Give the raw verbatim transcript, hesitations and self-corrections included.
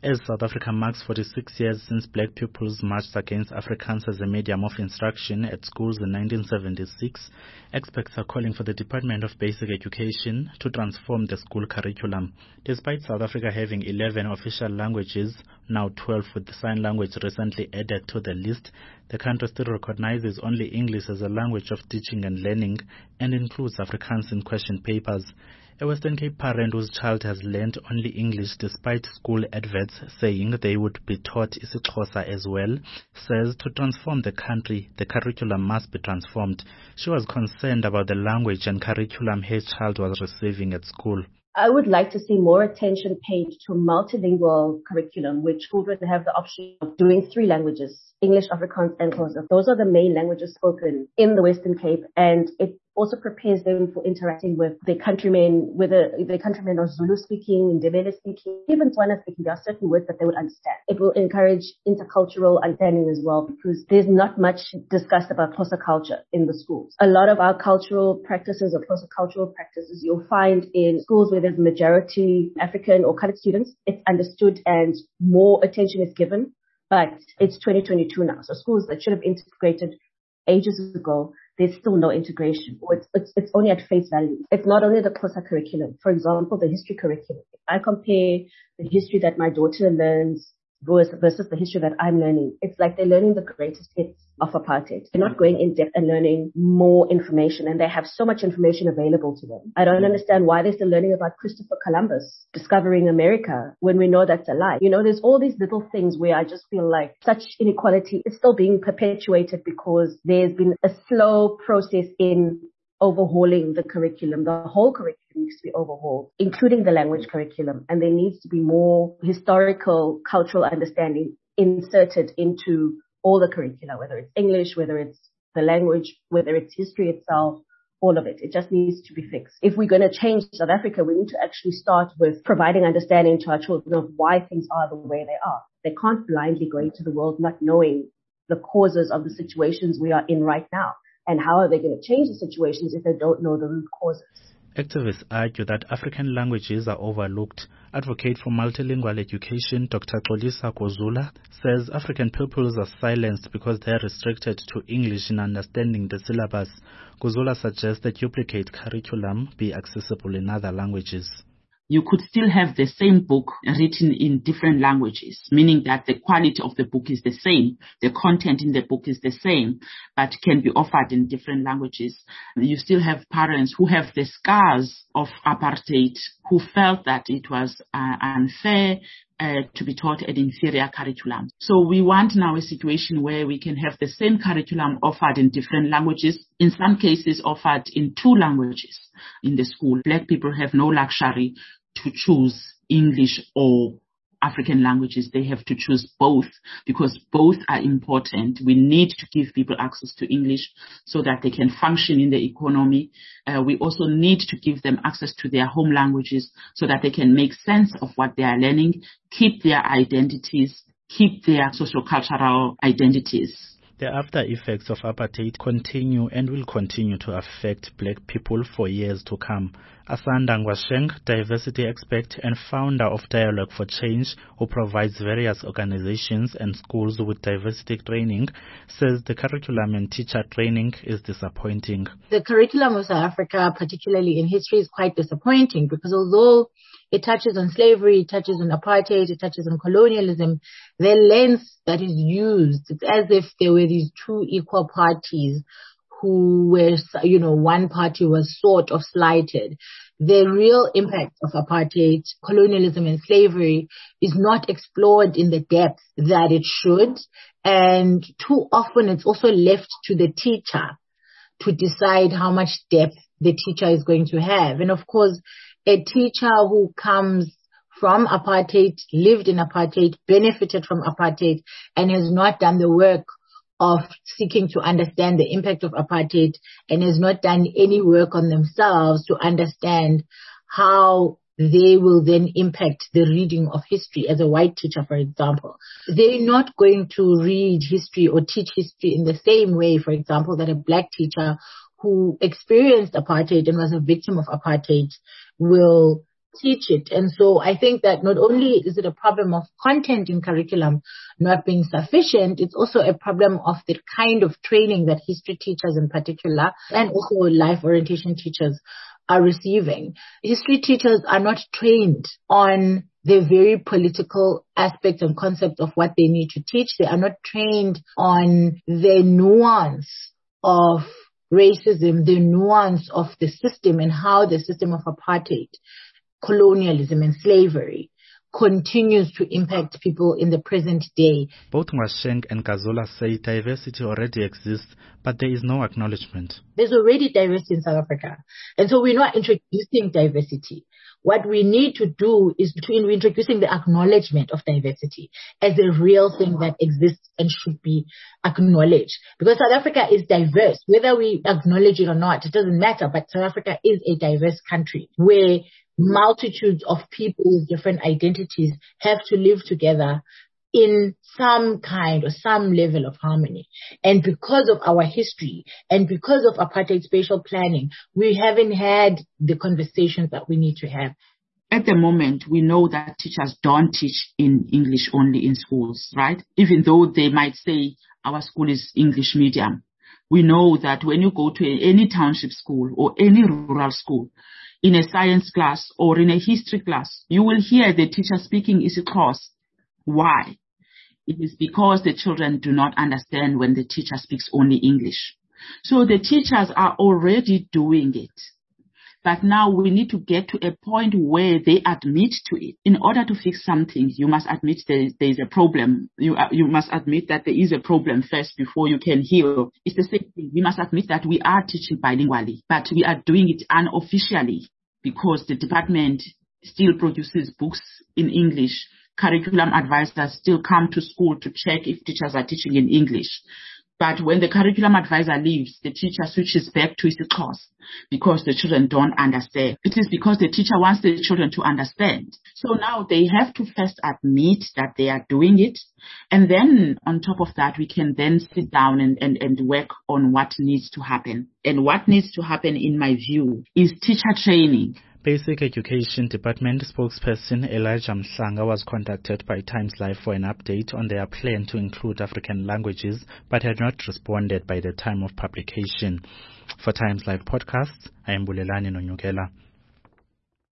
As South Africa marks forty-six years since black pupils marched against Afrikaans as a medium of instruction at schools in nineteen seventy-six, experts are calling for the Department of Basic Education to transform the school curriculum. Despite South Africa having eleven official languages, now twelve with the sign language recently added to the list, the country still recognizes only English as a language of teaching and learning and includes Afrikaans in question papers. A Western Cape parent whose child has learned only English despite school adverts saying they would be taught isiXhosa as well, says to transform the country, the curriculum must be transformed. She was concerned about the language and curriculum her child was receiving at school. I would like to see more attention paid to a multilingual curriculum where children have the option of doing three languages, English, Afrikaans, and Xhosa. Those are the main languages spoken in the Western Cape, and it also prepares them for interacting with their countrymen, whether their countrymen are Zulu speaking, Ndebele speaking, even Tswana speaking. There are certain words that they would understand. It will encourage intercultural understanding as well, because there's not much discussed about Xhosa culture in the schools. A lot of our cultural practices or Xhosa cultural practices you'll find in schools where there's majority African or colored students. It's understood and more attention is given, but it's twenty twenty-two now. So schools that should have integrated ages ago, there's still no integration, or it's, it's, it's only at face value. It's not only the Xhosa curriculum. For example, the history curriculum. If I compare the history that my daughter learns versus the history that I'm learning, it's like they're learning the greatest hits of apartheid. They're not going in depth and learning more information, and they have so much information available to them. I don't understand why they're still learning about Christopher Columbus discovering America when we know that's a lie. You know, there's all these little things where I just feel like such inequality is still being perpetuated because there's been a slow process in overhauling the curriculum. The whole curriculum needs to be overhauled, including the language curriculum. And there needs to be more historical, cultural understanding inserted into all the curricula, whether it's English, whether it's the language, whether it's history itself, all of it. It just needs to be fixed. If we're going to change South Africa, we need to actually start with providing understanding to our children of why things are the way they are. They can't blindly go into the world not knowing the causes of the situations we are in right now. And how are they going to change the situations if they don't know the root causes? Activists argue that African languages are overlooked. Advocate for multilingual education, Doctor Xolisa Kozula, says African pupils are silenced because they are restricted to English in understanding the syllabus. Kozula suggests that duplicate curriculum be accessible in other languages. You could still have the same book written in different languages, meaning that the quality of the book is the same, the content in the book is the same, but can be offered in different languages. You still have parents who have the scars of apartheid, who felt that it was uh, unfair Uh, to be taught an inferior curriculum. So we want now a situation where we can have the same curriculum offered in different languages, in some cases offered in two languages in the school. Black people have no luxury to choose English or African languages. They have to choose both because both are important. We need to give people access to English so that they can function in the economy. Uh, we also need to give them access to their home languages so that they can make sense of what they are learning, keep their identities, keep their socio-cultural identities. The after effects of apartheid continue and will continue to affect black people for years to come. Asanda Ngwasheng, diversity expert and founder of Dialogue for Change, who provides various organizations and schools with diversity training, says the curriculum and teacher training is disappointing. The curriculum of South Africa, particularly in history, is quite disappointing because although it touches on slavery, it touches on apartheid, it touches on colonialism, the lens that is used, it's as if there were these two equal parties who were, you know, one party was sort of slighted. The real impact of apartheid, colonialism and slavery is not explored in the depth that it should. And too often it's also left to the teacher to decide how much depth the teacher is going to have. And of course, a teacher who comes from apartheid, lived in apartheid, benefited from apartheid, and has not done the work of seeking to understand the impact of apartheid and has not done any work on themselves to understand how they will then impact the reading of history. As a white teacher, for example, they're not going to read history or teach history in the same way, for example, that a black teacher who experienced apartheid and was a victim of apartheid will teach it. And so I think that not only is it a problem of content in curriculum not being sufficient, it's also a problem of the kind of training that history teachers in particular, and also life orientation teachers, are receiving. History teachers are not trained on the very political aspects and concepts of what they need to teach. They are not trained on the nuance of racism, the nuance of the system, and how the system of apartheid, colonialism and slavery continues to impact people in the present day. Both Ngwasheng and Kazula say diversity already exists, but there is no acknowledgement. There's already diversity in South Africa, and so we're not introducing diversity. What we need to do is to we're introducing the acknowledgement of diversity as a real thing that exists and should be acknowledged. Because South Africa is diverse, whether we acknowledge it or not, it doesn't matter, but South Africa is a diverse country where multitudes of people with different identities have to live together in some kind or some level of harmony. And because of our history and because of apartheid spatial planning, we haven't had the conversations that we need to have. At the moment, we know that teachers don't teach in English only in schools, right? Even though they might say our school is English medium. We know that when you go to any township school or any rural school, in a science class or in a history class, you will hear the teacher speaking isiXhosa. Why? It is because the children do not understand when the teacher speaks only English. So the teachers are already doing it. But now we need to get to a point where they admit to it. In order to fix something, you must admit there is, there is a problem. You, uh, you must admit that there is a problem first before you can heal. It's the same thing. We must admit that we are teaching bilingually, but we are doing it unofficially because the department still produces books in English. Curriculum advisors still come to school to check if teachers are teaching in English. But when the curriculum advisor leaves, the teacher switches back to isiXhosa because the children don't understand. It is because the teacher wants the children to understand. So now they have to first admit that they are doing it. And then on top of that, we can then sit down and, and, and work on what needs to happen. And what needs to happen, in my view, is teacher training. Basic Education Department spokesperson Elijah Mhlanga was contacted by Times Live for an update on their plan to include African languages, but had not responded by the time of publication. For Times Live podcasts, I am Bulelani Nonyukela.